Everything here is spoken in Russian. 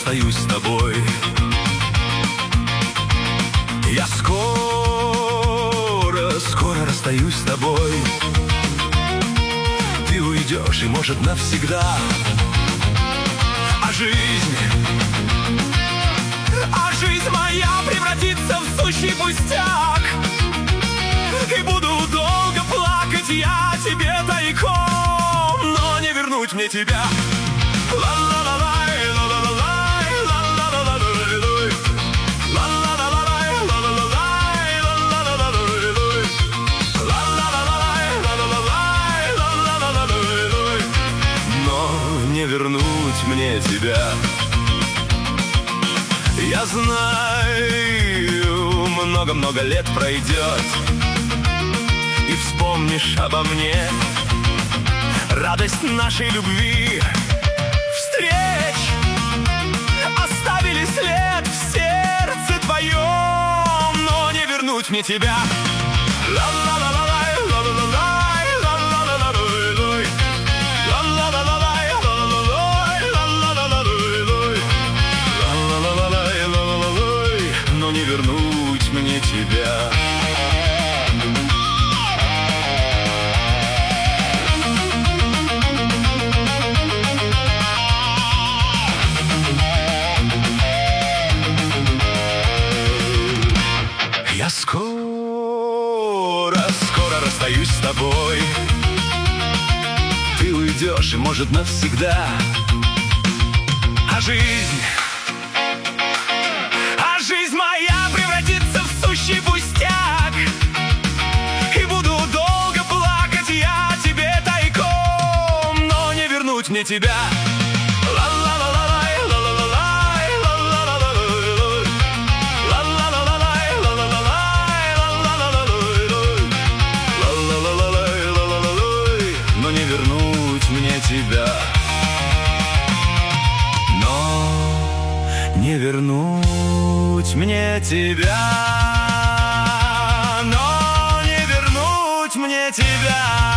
расстаюсь с тобой. Я скоро расстаюсь с тобой. Ты уйдешь, и может навсегда. А жизнь моя превратится в сущий пустяк. И буду долго плакать я тебе тайком, но не вернуть мне тебя. Но не вернуть мне тебя. Я знаю, много-много лет пройдет, и вспомнишь обо мне радость нашей любви. Встреч оставили след в сердце твоем, но не вернуть мне тебя. Но не вернуть мне тебя. Я скоро расстаюсь с тобой. Ты уйдешь, и может навсегда. А жизнь моя превратится в сущий пустяк. И буду долго плакать я тебе тайком, но не вернуть мне тебя. Но не вернуть мне тебя. Но не вернуть мне тебя. Но не вернуть мне тебя.